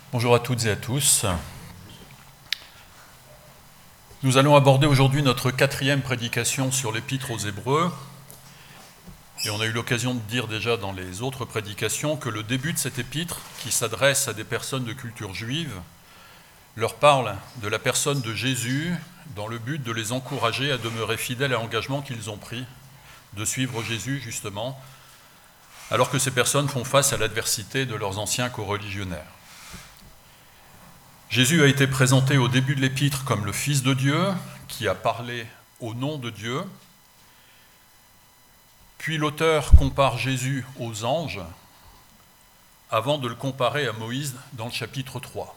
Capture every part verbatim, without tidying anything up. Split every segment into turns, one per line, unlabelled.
Bonjour à toutes et à tous. Nous allons aborder aujourd'hui notre quatrième prédication sur l'Épître aux Hébreux. Et on a eu l'occasion de dire déjà dans les autres prédications que le début de cette épître, qui s'adresse à des personnes de culture juive, leur parle de la personne de Jésus dans le but de les encourager à demeurer fidèles à l'engagement qu'ils ont pris, de suivre Jésus justement, alors que ces personnes font face à l'adversité de leurs anciens coreligionnaires. Jésus a été présenté au début de l'épître comme le Fils de Dieu, qui a parlé au nom de Dieu. Puis l'auteur compare Jésus aux anges, avant de le comparer à Moïse dans le chapitre trois.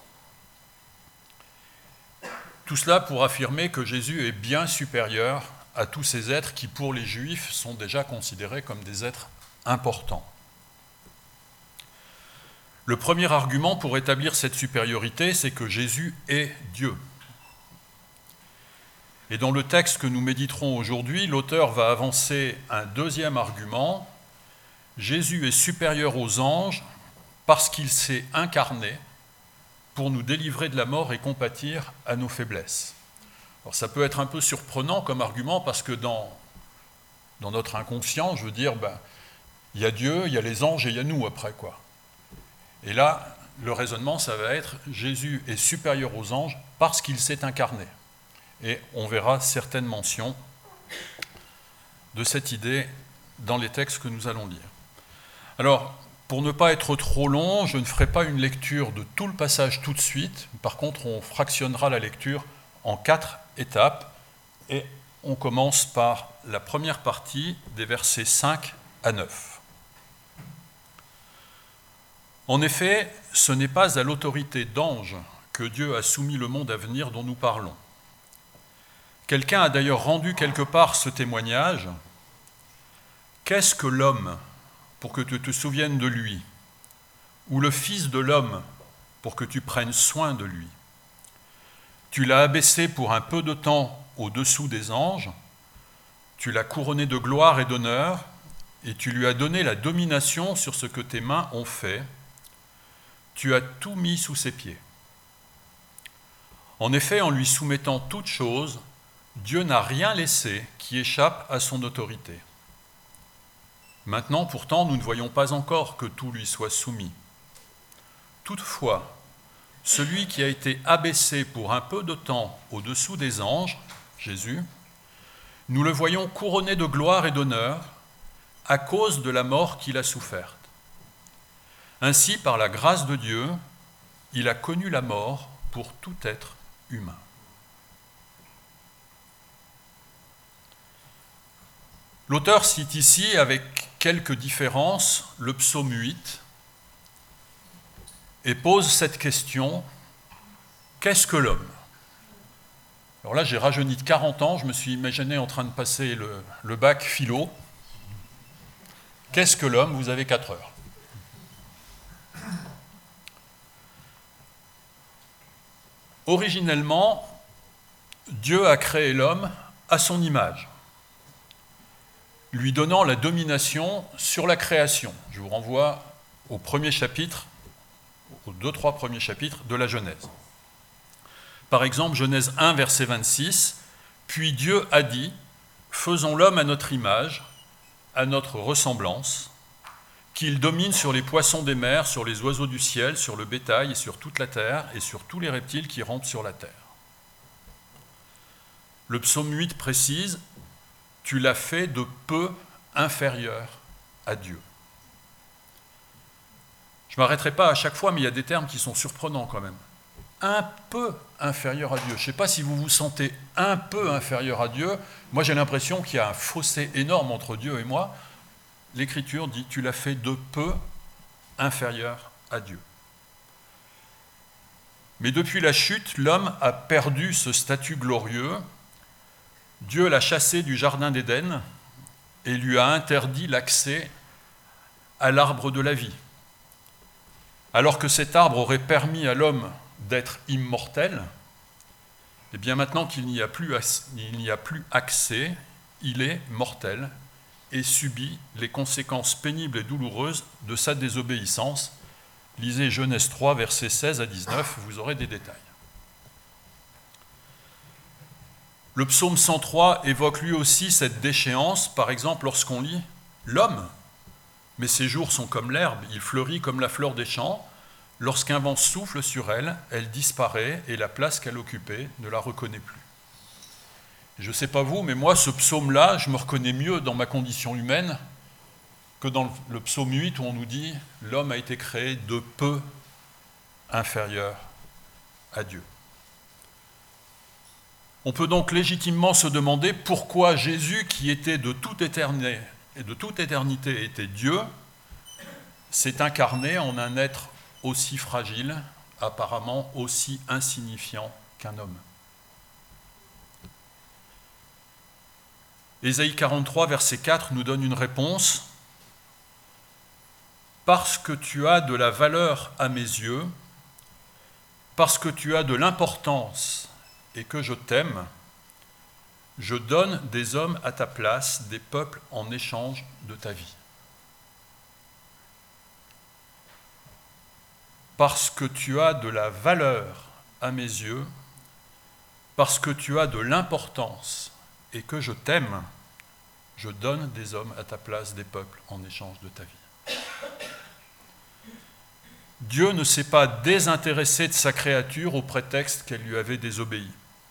Tout cela pour affirmer que Jésus est bien supérieur à tous ces êtres qui, pour les Juifs, sont déjà considérés comme des êtres importants. Le premier argument pour établir cette supériorité, c'est que Jésus est Dieu. Et dans le texte que nous méditerons aujourd'hui, l'auteur va avancer un deuxième argument. Jésus est supérieur aux anges parce qu'il s'est incarné pour nous délivrer de la mort et compatir à nos faiblesses. Alors ça peut être un peu surprenant comme argument parce que dans, dans notre inconscient, je veux dire, ben, il y a Dieu, il y a les anges et il y a nous après, quoi. Et là, le raisonnement, ça va être Jésus est supérieur aux anges parce qu'il s'est incarné. Et on verra certaines mentions de cette idée dans les textes que nous allons lire. Alors, pour ne pas être trop long, je ne ferai pas une lecture de tout le passage tout de suite. Par contre, on fractionnera la lecture en quatre étapes. Et on commence par la première partie des versets cinq à neuf. En effet, ce n'est pas à l'autorité d'anges que Dieu a soumis le monde à venir dont nous parlons. Quelqu'un a d'ailleurs rendu quelque part ce témoignage. Qu'est-ce que l'homme pour que tu te souviennes de lui, ou le Fils de l'homme pour que tu prennes soin de lui? Tu l'as abaissé pour un peu de temps au-dessous des anges, tu l'as couronné de gloire et d'honneur, et tu lui as donné la domination sur ce que tes mains ont fait. Tu as tout mis sous ses pieds. En effet, en lui soumettant toutes choses, Dieu n'a rien laissé qui échappe à son autorité. Maintenant, pourtant, nous ne voyons pas encore que tout lui soit soumis. Toutefois, celui qui a été abaissé pour un peu de temps au-dessous des anges, Jésus, nous le voyons couronné de gloire et d'honneur à cause de la mort qu'il a soufferte. Ainsi, par la grâce de Dieu, il a connu la mort pour tout être humain. L'auteur cite ici, avec quelques différences, le psaume huit et pose cette question: qu'est-ce que l'homme? Alors là, j'ai rajeuni de quarante ans, je me suis imaginé en train de passer le, le bac philo. Qu'est-ce que l'homme? Vous avez quatre heures. Originellement, Dieu a créé l'homme à son image, lui donnant la domination sur la création. Je vous renvoie au premier chapitre, aux deux, trois premiers chapitres de la Genèse. Par exemple, Genèse un, verset vingt-six, « Puis Dieu a dit, faisons l'homme à notre image, à notre ressemblance, qu'il domine sur les poissons des mers, sur les oiseaux du ciel, sur le bétail et sur toute la terre, et sur tous les reptiles qui rampent sur la terre. » Le psaume huit précise « Tu l'as fait de peu inférieur à Dieu ». Je ne m'arrêterai pas à chaque fois, mais il y a des termes qui sont surprenants quand même. Un peu inférieur à Dieu. Je ne sais pas si vous vous sentez un peu inférieur à Dieu. Moi, j'ai l'impression qu'il y a un fossé énorme entre Dieu et moi. L'Écriture dit « Tu l'as fait de peu inférieur à Dieu ». Mais depuis la chute, l'homme a perdu ce statut glorieux. Dieu l'a chassé du jardin d'Éden et lui a interdit l'accès à l'arbre de la vie. Alors que cet arbre aurait permis à l'homme d'être immortel, et bien maintenant qu'il n'y a plus, il n'y a plus accès, il est mortel et subit les conséquences pénibles et douloureuses de sa désobéissance, Lisez Genèse trois, versets seize à dix-neuf, vous aurez des détails. Le psaume cent trois évoque lui aussi cette déchéance, par exemple lorsqu'on lit « L'homme, mais ses jours sont comme l'herbe, il fleurit comme la fleur des champs. Lorsqu'un vent souffle sur elle, elle disparaît et la place qu'elle occupait ne la reconnaît plus. » Je ne sais pas vous, mais moi, ce psaume-là, je me reconnais mieux dans ma condition humaine que dans le psaume huit où on nous dit « L'homme a été créé de peu inférieur à Dieu ». On peut donc légitimement se demander pourquoi Jésus, qui était de toute éternité, et de toute éternité était Dieu, s'est incarné en un être aussi fragile, apparemment aussi insignifiant qu'un homme. Ésaïe quarante-trois, verset quatre, nous donne une réponse. « Parce que tu as de la valeur à mes yeux, parce que tu as de l'importance et que je t'aime, je donne des hommes à ta place, des peuples en échange de ta vie. » Parce que tu as de la valeur à mes yeux, parce que tu as de l'importance et que je t'aime, je donne des hommes à ta place, des peuples en échange de ta vie. Dieu ne s'est pas désintéressé de sa créature au prétexte qu'elle lui avait désobéi.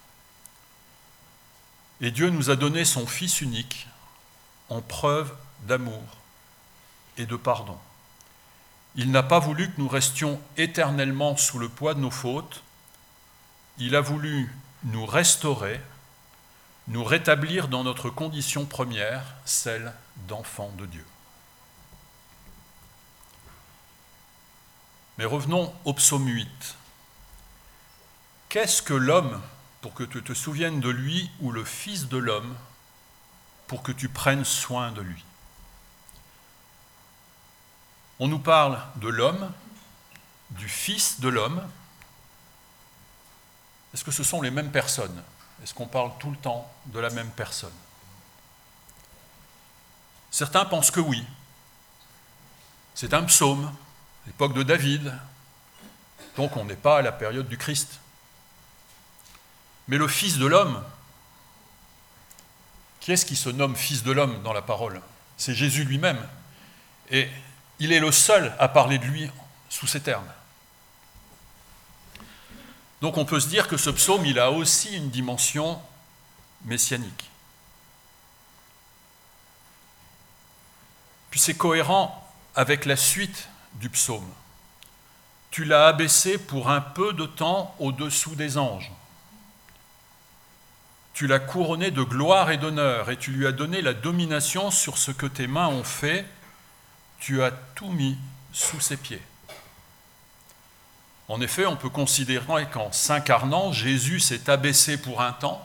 Et Dieu nous a donné son Fils unique en preuve d'amour et de pardon. Il n'a pas voulu que nous restions éternellement sous le poids de nos fautes. Il a voulu nous restaurer, nous rétablir dans notre condition première, celle d'enfants de Dieu. Mais revenons au psaume huit. Qu'est-ce que l'homme pour que tu te souviennes de lui, ou le Fils de l'homme pour que tu prennes soin de lui? On nous parle de l'homme, du Fils de l'homme. Est-ce que ce sont les mêmes personnes? Est-ce qu'on parle tout le temps de la même personne? Certains pensent que oui. C'est un psaume, l'époque de David, donc on n'est pas à la période du Christ. Mais le Fils de l'homme, qui est-ce qui se nomme Fils de l'homme dans la parole? C'est Jésus lui-même. Et il est le seul à parler de lui sous ces termes. Donc on peut se dire que ce psaume, il a aussi une dimension messianique. Puis c'est cohérent avec la suite du psaume. Tu l'as abaissé pour un peu de temps au-dessous des anges. Tu l'as couronné de gloire et d'honneur, et tu lui as donné la domination sur ce que tes mains ont fait. Tu as tout mis sous ses pieds. En effet, on peut considérer qu'en s'incarnant, Jésus s'est abaissé pour un temps,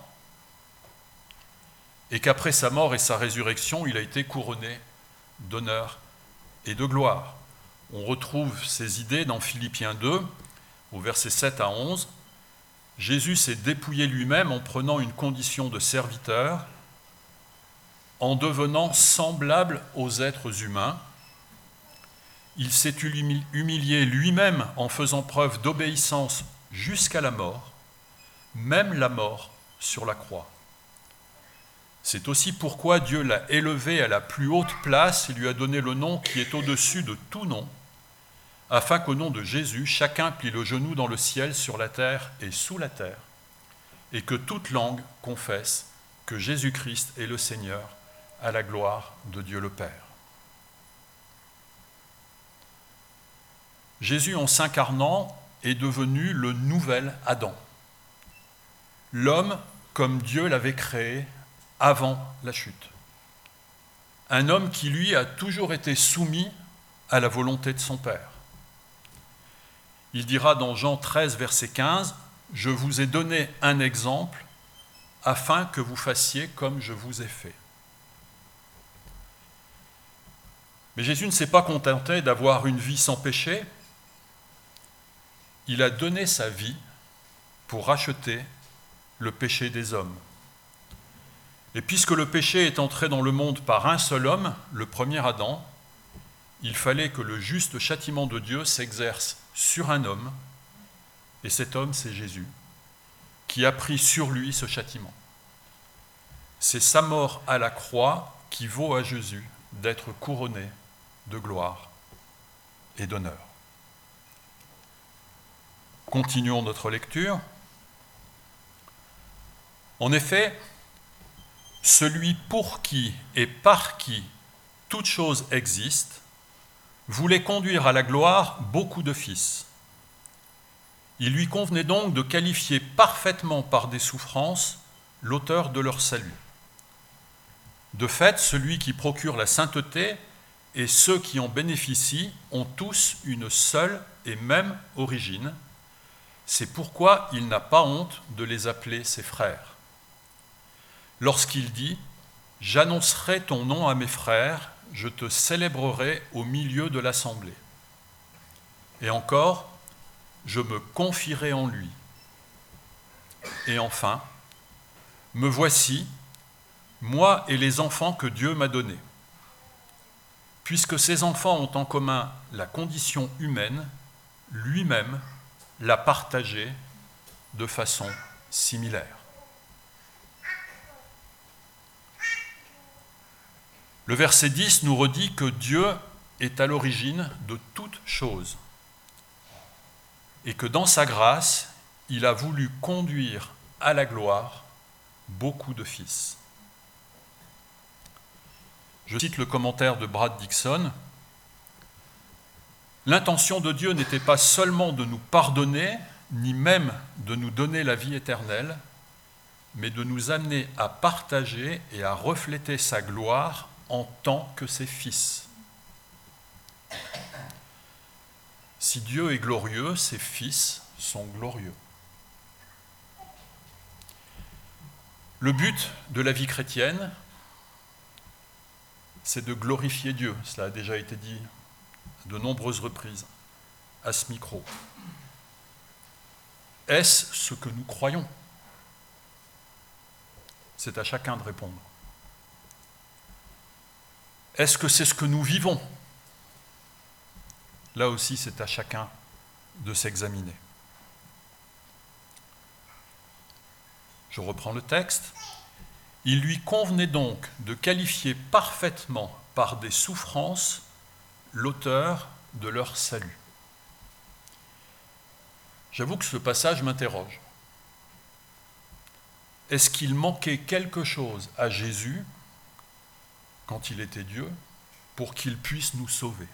et qu'après sa mort et sa résurrection, il a été couronné d'honneur et de gloire. On retrouve ces idées dans Philippiens deux, au verset sept à onze. Jésus s'est dépouillé lui-même en prenant une condition de serviteur, en devenant semblable aux êtres humains. Il s'est humilié lui-même en faisant preuve d'obéissance jusqu'à la mort, même la mort sur la croix. C'est aussi pourquoi Dieu l'a élevé à la plus haute place et lui a donné le nom qui est au-dessus de tout nom, afin qu'au nom de Jésus, chacun plie le genou dans le ciel, sur la terre et sous la terre, et que toute langue confesse que Jésus-Christ est le Seigneur, à la gloire de Dieu le Père. Jésus, en s'incarnant, est devenu le nouvel Adam. L'homme comme Dieu l'avait créé avant la chute. Un homme qui, lui, a toujours été soumis à la volonté de son Père. Il dira dans Jean treize, verset quinze, « Je vous ai donné un exemple afin que vous fassiez comme je vous ai fait. » Mais Jésus ne s'est pas contenté d'avoir une vie sans péché. Il a donné sa vie pour racheter le péché des hommes. Et puisque le péché est entré dans le monde par un seul homme, le premier Adam, il fallait que le juste châtiment de Dieu s'exerce sur un homme, et cet homme, c'est Jésus, qui a pris sur lui ce châtiment. C'est sa mort à la croix qui vaut à Jésus d'être couronné de gloire et d'honneur. Continuons notre lecture. En effet, celui pour qui et par qui toute chose existe voulait conduire à la gloire beaucoup de fils. Il lui convenait donc de qualifier parfaitement par des souffrances l'auteur de leur salut. De fait, celui qui procure la sainteté et ceux qui en bénéficient ont tous une seule et même origine. C'est pourquoi il n'a pas honte de les appeler ses frères. Lorsqu'il dit « J'annoncerai ton nom à mes frères, je te célébrerai au milieu de l'assemblée. » Et encore, « Je me confierai en lui. » Et enfin, « Me voici, moi et les enfants que Dieu m'a donnés. » Puisque ces enfants ont en commun la condition humaine, lui-même l'a partagée de façon similaire. Le verset dix nous redit que Dieu est à l'origine de toutes choses et que dans sa grâce, il a voulu conduire à la gloire beaucoup de fils. Je cite le commentaire de Brad Dixon. « L'intention de Dieu n'était pas seulement de nous pardonner, ni même de nous donner la vie éternelle, mais de nous amener à partager et à refléter sa gloire en tant que ses fils. Si Dieu est glorieux, ses fils sont glorieux. » Le but de la vie chrétienne, c'est de glorifier Dieu. Cela a déjà été dit de nombreuses reprises à ce micro. Est-ce ce que nous croyons ? C'est à chacun de répondre. Est-ce que c'est ce que nous vivons ? Là aussi, c'est à chacun de s'examiner. Je reprends le texte. Il lui convenait donc de qualifier parfaitement par des souffrances l'auteur de leur salut. J'avoue que ce passage m'interroge. Est-ce qu'il manquait quelque chose à Jésus quand il était Dieu, pour qu'il puisse nous sauver?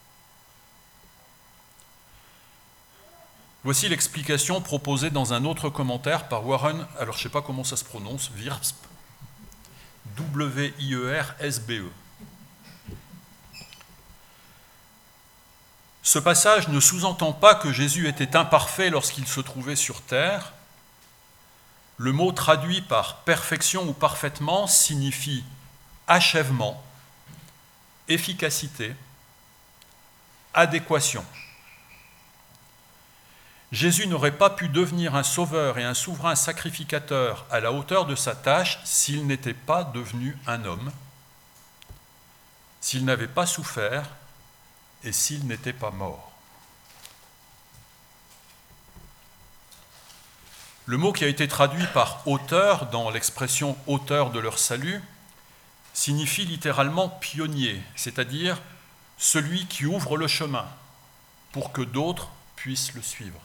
Voici l'explication proposée dans un autre commentaire par Warren, alors je ne sais pas comment ça se prononce, Wiersbe, W I E R S B E. Ce passage ne sous-entend pas que Jésus était imparfait lorsqu'il se trouvait sur terre. Le mot traduit par perfection ou parfaitement signifie achèvement, efficacité, adéquation. Jésus n'aurait pas pu devenir un sauveur et un souverain sacrificateur à la hauteur de sa tâche s'il n'était pas devenu un homme, s'il n'avait pas souffert et s'il n'était pas mort. Le mot qui a été traduit par « auteur » dans l'expression « auteur de leur salut » signifie littéralement pionnier, c'est-à-dire celui qui ouvre le chemin pour que d'autres puissent le suivre.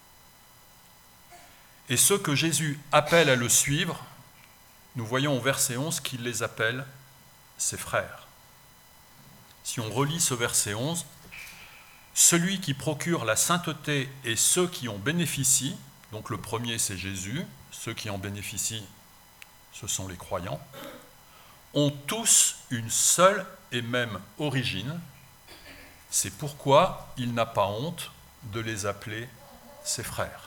Et ceux que Jésus appelle à le suivre, nous voyons au verset onze qu'il les appelle ses frères. Si on relit ce verset onze, celui qui procure la sainteté et ceux qui en bénéficient, donc le premier c'est Jésus, ceux qui en bénéficient, ce sont les croyants, ont tous une seule et même origine. C'est pourquoi il n'a pas honte de les appeler ses frères.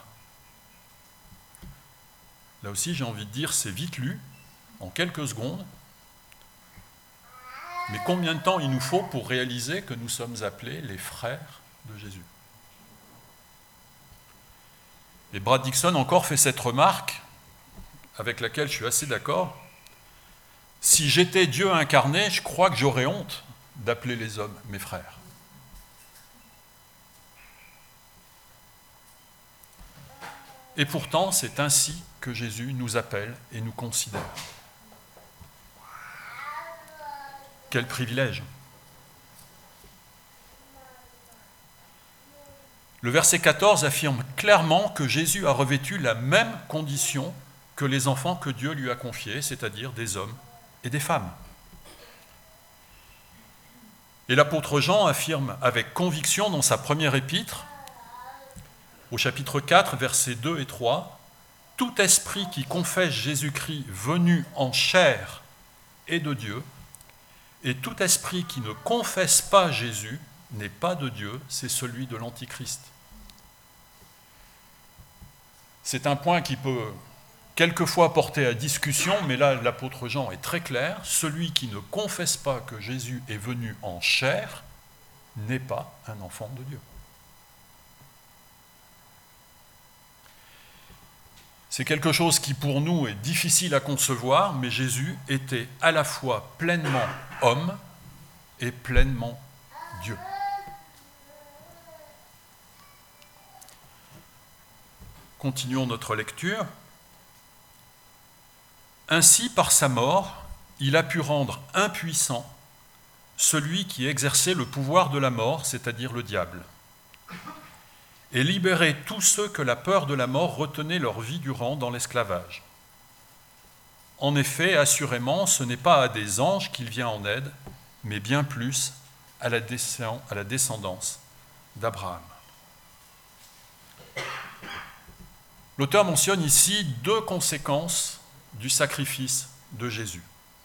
Là aussi, j'ai envie de dire, c'est vite lu, en quelques secondes, mais combien de temps il nous faut pour réaliser que nous sommes appelés les frères de Jésus ? Et Brad Dixon encore fait cette remarque, avec laquelle je suis assez d'accord. Si j'étais Dieu incarné, je crois que j'aurais honte d'appeler les hommes mes frères. Et pourtant, c'est ainsi que Jésus nous appelle et nous considère. Quel privilège! Le verset quatorze affirme clairement que Jésus a revêtu la même condition que les enfants que Dieu lui a confiés, c'est-à-dire des hommes et des femmes. Et l'apôtre Jean affirme avec conviction dans sa première épître, au chapitre quatre, versets deux et trois, « Tout esprit qui confesse Jésus-Christ venu en chair est de Dieu, et tout esprit qui ne confesse pas Jésus n'est pas de Dieu, c'est celui de l'Antichrist. » C'est un point qui peut quelquefois porter à discussion, mais là l'apôtre Jean est très clair, celui qui ne confesse pas que Jésus est venu en chair n'est pas un enfant de Dieu. C'est quelque chose qui pour nous est difficile à concevoir, mais Jésus était à la fois pleinement homme et pleinement Dieu. Continuons notre lecture. Ainsi, par sa mort, il a pu rendre impuissant celui qui exerçait le pouvoir de la mort, c'est-à-dire le diable, et libérer tous ceux que la peur de la mort retenait leur vie durant dans l'esclavage. En effet, assurément, ce n'est pas à des anges qu'il vient en aide, mais bien plus à la descendance d'Abraham. L'auteur mentionne ici deux conséquences du sacrifice de Jésus.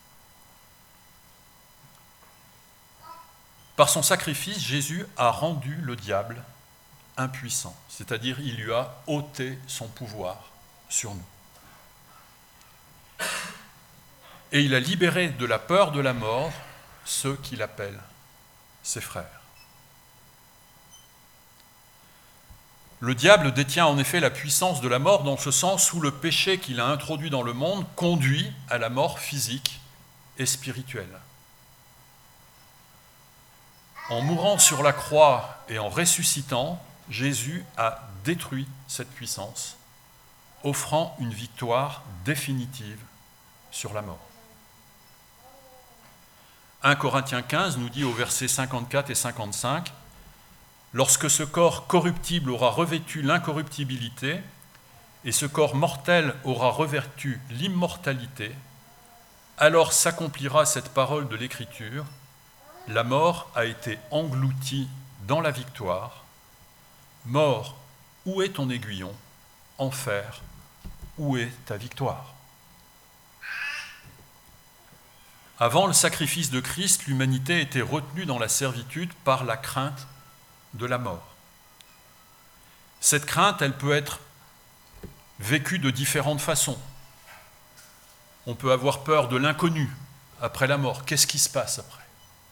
Par son sacrifice, Jésus a rendu le diable impuissant, c'est-à-dire il lui a ôté son pouvoir sur nous. Et il a libéré de la peur de la mort ceux qu'il appelle ses frères. Le diable détient en effet la puissance de la mort dans ce sens où le péché qu'il a introduit dans le monde conduit à la mort physique et spirituelle. En mourant sur la croix et en ressuscitant, Jésus a détruit cette puissance, offrant une victoire définitive sur la mort. premier Corinthiens quinze nous dit au verset cinquante-quatre et cinquante-cinq, « Lorsque ce corps corruptible aura revêtu l'incorruptibilité, et ce corps mortel aura revêtu l'immortalité, alors s'accomplira cette parole de l'Écriture, la mort a été engloutie dans la victoire. Mort, où est ton aiguillon? Enfer, où est ta victoire ?» Avant le sacrifice de Christ, l'humanité était retenue dans la servitude par la crainte de la mort. Cette crainte, elle peut être vécue de différentes façons. On peut avoir peur de l'inconnu après la mort. Qu'est-ce qui se passe après?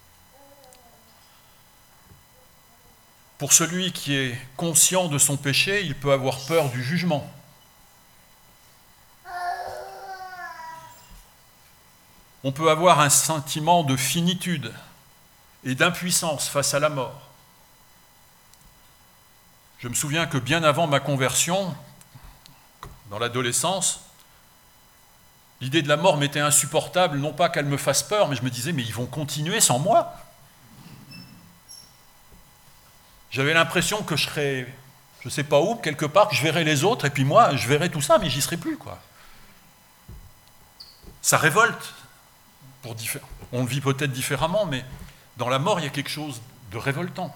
Pour celui qui est conscient de son péché, il peut avoir peur du jugement. On peut avoir un sentiment de finitude et d'impuissance face à la mort. Je me souviens que bien avant ma conversion, dans l'adolescence, l'idée de la mort m'était insupportable, non pas qu'elle me fasse peur, mais je me disais, mais ils vont continuer sans moi. J'avais l'impression que je serais, je ne sais pas où, quelque part, que je verrais les autres, et puis moi, je verrais tout ça, mais j'y serais plus, quoi. Ça révolte. Pour diffé- On le vit peut-être différemment, mais dans la mort, il y a quelque chose de révoltant.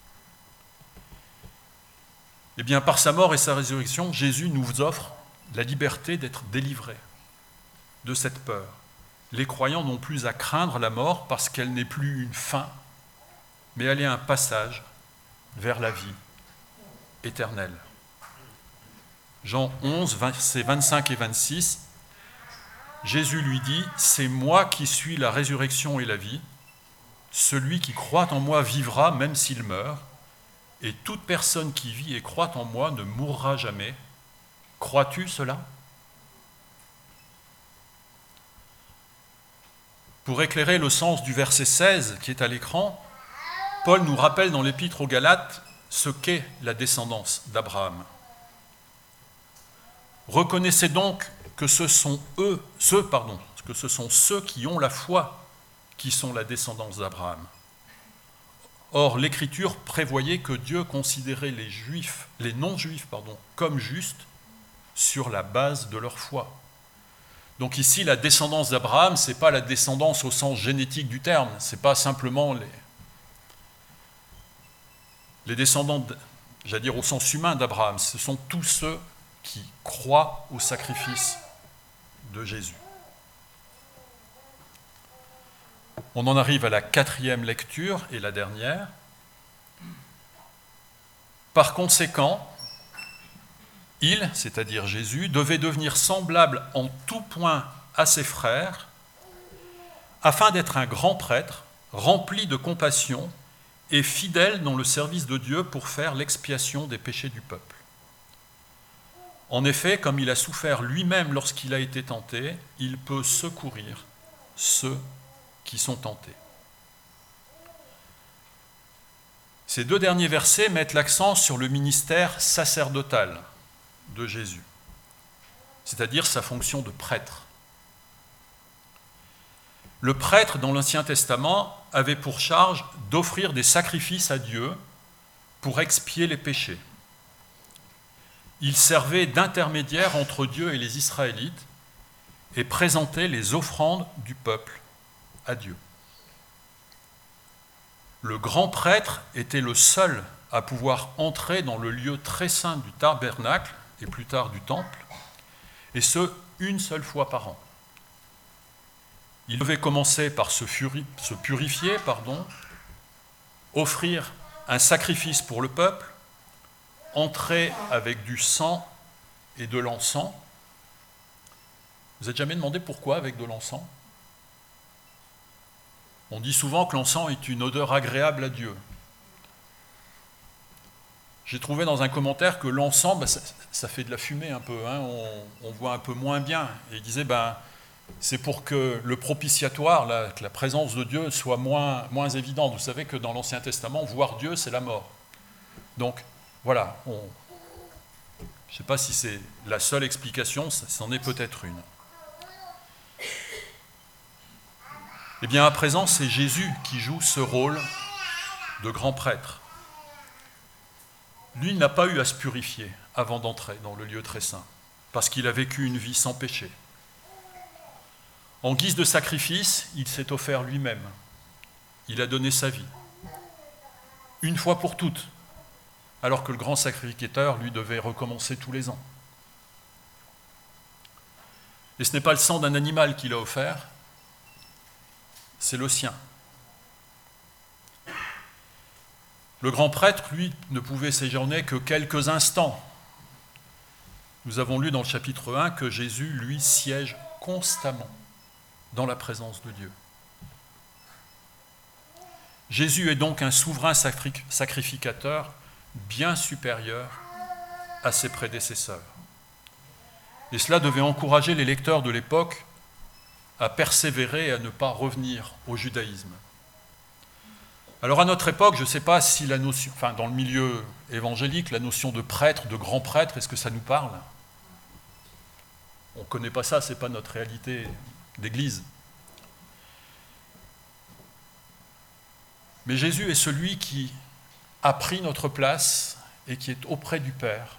Eh bien, par sa mort et sa résurrection, Jésus nous offre la liberté d'être délivrés de cette peur. Les croyants n'ont plus à craindre la mort parce qu'elle n'est plus une fin, mais elle est un passage vers la vie éternelle. Jean onze, versets vingt-cinq et vingt-six, Jésus lui dit « C'est moi qui suis la résurrection et la vie. Celui qui croit en moi vivra même s'il meurt. Et toute personne qui vit et croit en moi ne mourra jamais. Crois-tu cela ?» Pour éclairer le sens du verset seize qui est à l'écran, Paul nous rappelle dans l'Épître aux Galates ce qu'est la descendance d'Abraham. Reconnaissez donc que ce sont eux, ceux, pardon, que ce sont ceux qui ont la foi qui sont la descendance d'Abraham. Or, l'Écriture prévoyait que Dieu considérait les juifs, les non-juifs, pardon, comme justes sur la base de leur foi. Donc ici, la descendance d'Abraham, ce n'est pas la descendance au sens génétique du terme, ce n'est pas simplement les, les descendants, j'allais dire au sens humain d'Abraham, ce sont tous ceux qui croient au sacrifice de Jésus. On en arrive à la quatrième lecture et la dernière. Par conséquent, il, c'est-à-dire Jésus, devait devenir semblable en tout point à ses frères, afin d'être un grand prêtre, rempli de compassion et fidèle dans le service de Dieu pour faire l'expiation des péchés du peuple. En effet, comme il a souffert lui-même lorsqu'il a été tenté, il peut secourir ceux qui sont tentés. Ces deux derniers versets mettent l'accent sur le ministère sacerdotal de Jésus, c'est-à-dire sa fonction de prêtre. Le prêtre, dans l'Ancien Testament, avait pour charge d'offrir des sacrifices à Dieu pour expier les péchés. Il servait d'intermédiaire entre Dieu et les Israélites et présentait les offrandes du peuple à Dieu. Le grand prêtre était le seul à pouvoir entrer dans le lieu très saint du tabernacle et plus tard du temple, et ce, une seule fois par an. Il devait commencer par se, furi- se purifier, pardon, offrir un sacrifice pour le peuple, entrer avec du sang et de l'encens. Vous n'êtes jamais demandé pourquoi avec de l'encens ? On dit souvent que l'encens est une odeur agréable à Dieu. J'ai trouvé dans un commentaire que l'encens, ben, ça, ça fait de la fumée un peu, hein, on, on voit un peu moins bien. Et il disait, ben, c'est pour que le propitiatoire, la, que la présence de Dieu soit moins, moins évidente. Vous savez que dans l'Ancien Testament, voir Dieu, c'est la mort. Donc, voilà, on, je ne sais pas si c'est la seule explication, c'en est peut-être une. Eh bien, à présent, c'est Jésus qui joue ce rôle de grand prêtre. Lui, il n'a pas eu à se purifier avant d'entrer dans le lieu très saint, parce qu'il a vécu une vie sans péché. En guise de sacrifice, il s'est offert lui-même. Il a donné sa vie, une fois pour toutes, alors que le grand sacrificateur, lui, devait recommencer tous les ans. Et ce n'est pas le sang d'un animal qu'il a offert, c'est le sien. Le grand prêtre, lui, ne pouvait séjourner que quelques instants. Nous avons lu dans le chapitre un que Jésus, lui, siège constamment dans la présence de Dieu. Jésus est donc un souverain sacrificateur bien supérieur à ses prédécesseurs. Et cela devait encourager les lecteurs de l'époque à persévérer et à ne pas revenir au judaïsme. Alors à notre époque, je ne sais pas si la notion, enfin dans le milieu évangélique, la notion de prêtre, de grand prêtre, est-ce que ça nous parle ? On ne connaît pas ça, ce n'est pas notre réalité d'église. Mais Jésus est celui qui a pris notre place et qui est auprès du Père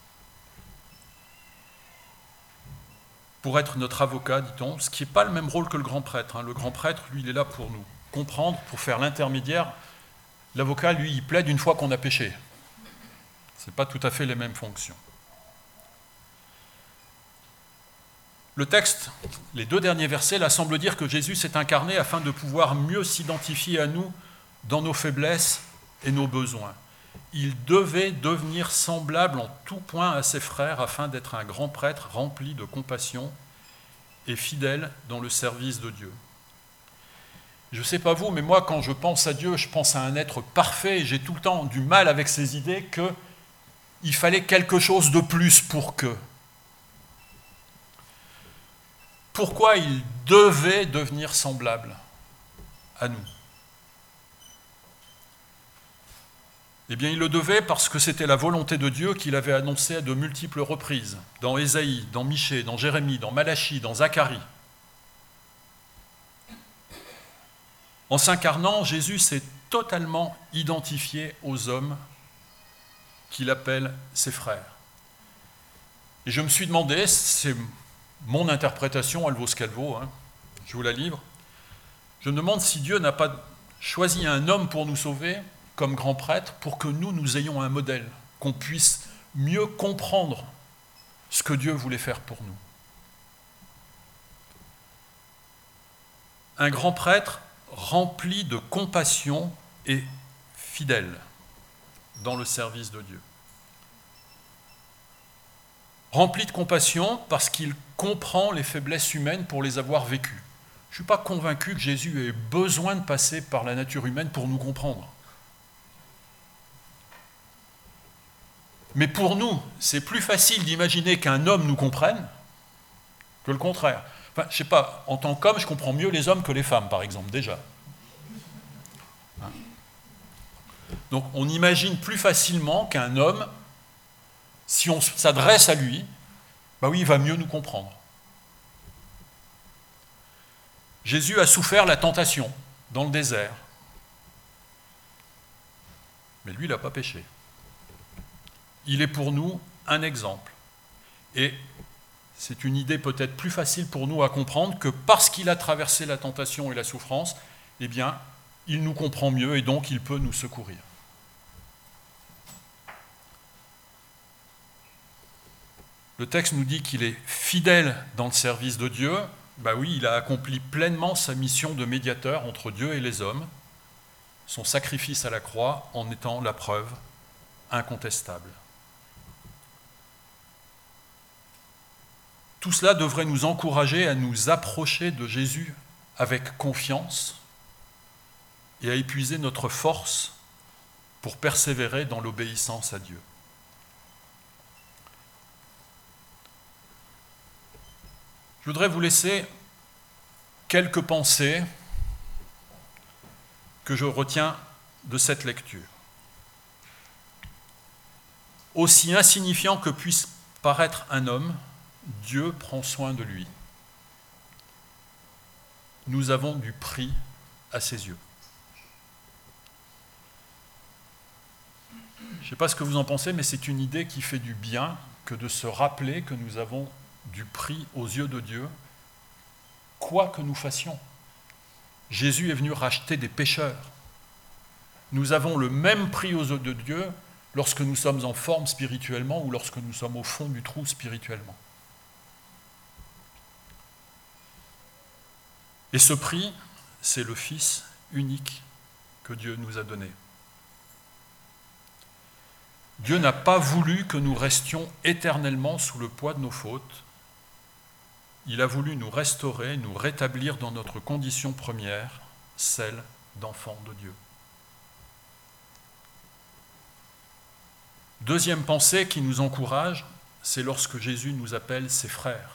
pour être notre avocat, dit-on, ce qui n'est pas le même rôle que le grand prêtre. Hein. Le grand prêtre, lui, il est là pour nous comprendre, pour faire l'intermédiaire. L'avocat, lui, il plaide une fois qu'on a péché. Ce n'est pas tout à fait les mêmes fonctions. Le texte, les deux derniers versets, là, semblent dire que Jésus s'est incarné afin de pouvoir mieux s'identifier à nous dans nos faiblesses et nos besoins. Il devait devenir semblable en tout point à ses frères afin d'être un grand prêtre rempli de compassion et fidèle dans le service de Dieu. Je ne sais pas vous, mais moi, quand je pense à Dieu, je pense à un être parfait et j'ai tout le temps du mal avec ces idées qu'il fallait quelque chose de plus pour que. Pourquoi il devait devenir semblable à nous ? Eh bien, il le devait parce que c'était la volonté de Dieu qu'il avait annoncée à de multiples reprises, dans Ésaïe, dans Michée, dans Jérémie, dans Malachie, dans Zacharie. En s'incarnant, Jésus s'est totalement identifié aux hommes qu'il appelle ses frères. Et je me suis demandé, c'est mon interprétation, elle vaut ce qu'elle vaut, hein, je vous la livre, je me demande si Dieu n'a pas choisi un homme pour nous sauver, comme grand prêtre, pour que nous, nous ayons un modèle, qu'on puisse mieux comprendre ce que Dieu voulait faire pour nous. Un grand prêtre rempli de compassion et fidèle dans le service de Dieu. Rempli de compassion parce qu'il comprend les faiblesses humaines pour les avoir vécues. Je ne suis pas convaincu que Jésus ait besoin de passer par la nature humaine pour nous comprendre. Mais pour nous, c'est plus facile d'imaginer qu'un homme nous comprenne que le contraire. Enfin, je ne sais pas, en tant qu'homme, je comprends mieux les hommes que les femmes, par exemple, déjà. Donc on imagine plus facilement qu'un homme, si on s'adresse à lui, bah oui, il va mieux nous comprendre. Jésus a souffert la tentation dans le désert. Mais lui, il n'a pas péché. Il est pour nous un exemple. Et c'est une idée peut-être plus facile pour nous à comprendre que parce qu'il a traversé la tentation et la souffrance, eh bien, il nous comprend mieux et donc il peut nous secourir. Le texte nous dit qu'il est fidèle dans le service de Dieu. Ben oui, il a accompli pleinement sa mission de médiateur entre Dieu et les hommes, son sacrifice à la croix en étant la preuve incontestable. Tout cela devrait nous encourager à nous approcher de Jésus avec confiance et à épuiser notre force pour persévérer dans l'obéissance à Dieu. Je voudrais vous laisser quelques pensées que je retiens de cette lecture. Aussi insignifiant que puisse paraître un homme, Dieu prend soin de lui. Nous avons du prix à ses yeux. Je ne sais pas ce que vous en pensez, mais c'est une idée qui fait du bien que de se rappeler que nous avons du prix aux yeux de Dieu, quoi que nous fassions. Jésus est venu racheter des pécheurs. Nous avons le même prix aux yeux de Dieu lorsque nous sommes en forme spirituellement ou lorsque nous sommes au fond du trou spirituellement. Et ce prix, c'est le Fils unique que Dieu nous a donné. Dieu n'a pas voulu que nous restions éternellement sous le poids de nos fautes. Il a voulu nous restaurer, nous rétablir dans notre condition première, celle d'enfants de Dieu. Deuxième pensée qui nous encourage, c'est lorsque Jésus nous appelle ses frères.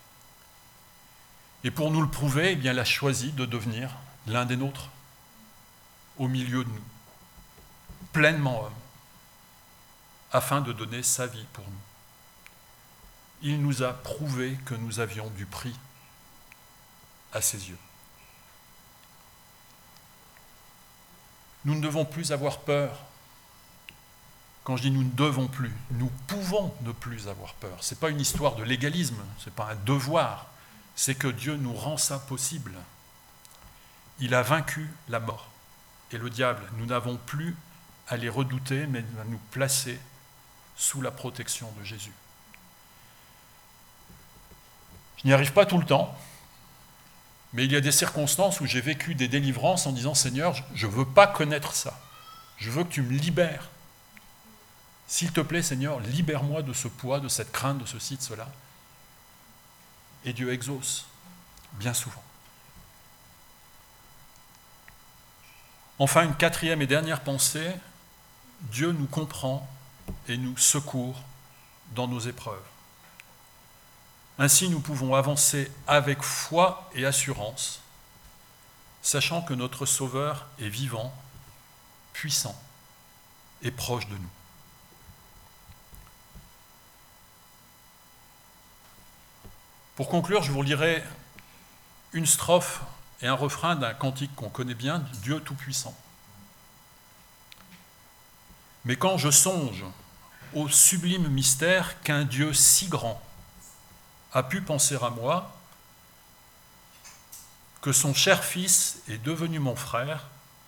Et pour nous le prouver, eh bien, il a choisi de devenir l'un des nôtres, au milieu de nous, pleinement homme, afin de donner sa vie pour nous. Il nous a prouvé que nous avions du prix à ses yeux. Nous ne devons plus avoir peur. Quand je dis nous ne devons plus, nous pouvons ne plus avoir peur. Ce n'est pas une histoire de légalisme, ce n'est pas un devoir. C'est que Dieu nous rend ça possible. Il a vaincu la mort et le diable. Nous n'avons plus à les redouter, mais à nous placer sous la protection de Jésus. Je n'y arrive pas tout le temps, mais il y a des circonstances où j'ai vécu des délivrances en disant « Seigneur, je ne veux pas connaître ça. Je veux que tu me libères. S'il te plaît, Seigneur, libère-moi de ce poids, de cette crainte, de ceci, de cela. » Et Dieu exauce, bien souvent. Enfin, une quatrième et dernière pensée, Dieu nous comprend et nous secourt dans nos épreuves. Ainsi, nous pouvons avancer avec foi et assurance, sachant que notre Sauveur est vivant, puissant est proche de nous. Pour conclure, je vous lirai une strophe et un refrain d'un cantique qu'on connaît bien, Dieu Tout-Puissant. Mais quand je songe au sublime mystère qu'un Dieu si grand a pu penser à moi, que son cher Fils est devenu mon frère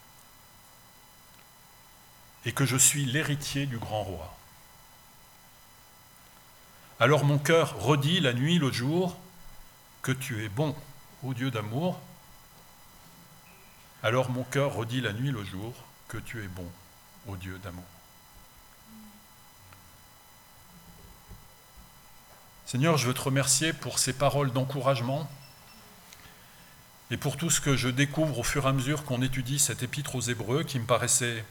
et que je suis l'héritier du grand roi. Alors mon cœur redit la nuit, le jour, que tu es bon, ô Dieu d'amour. Alors mon cœur redit la nuit, le jour, que tu es bon, ô Dieu d'amour. Seigneur, je veux te remercier pour ces paroles d'encouragement et pour tout ce que je découvre au fur et à mesure qu'on étudie cette épître aux Hébreux qui me paraissait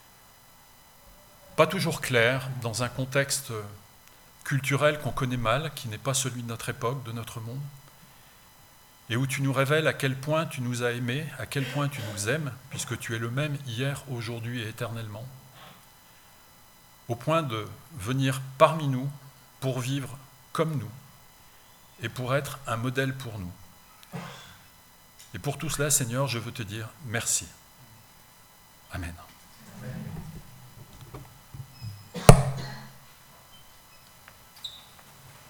pas toujours clair dans un contexte culturel qu'on connaît mal, qui n'est pas celui de notre époque, de notre monde, et où tu nous révèles à quel point tu nous as aimés, à quel point tu nous aimes, puisque tu es le même hier, aujourd'hui et éternellement, au point de venir parmi nous pour vivre comme nous et pour être un modèle pour nous. Et pour tout cela, Seigneur, je veux te dire merci. Amen.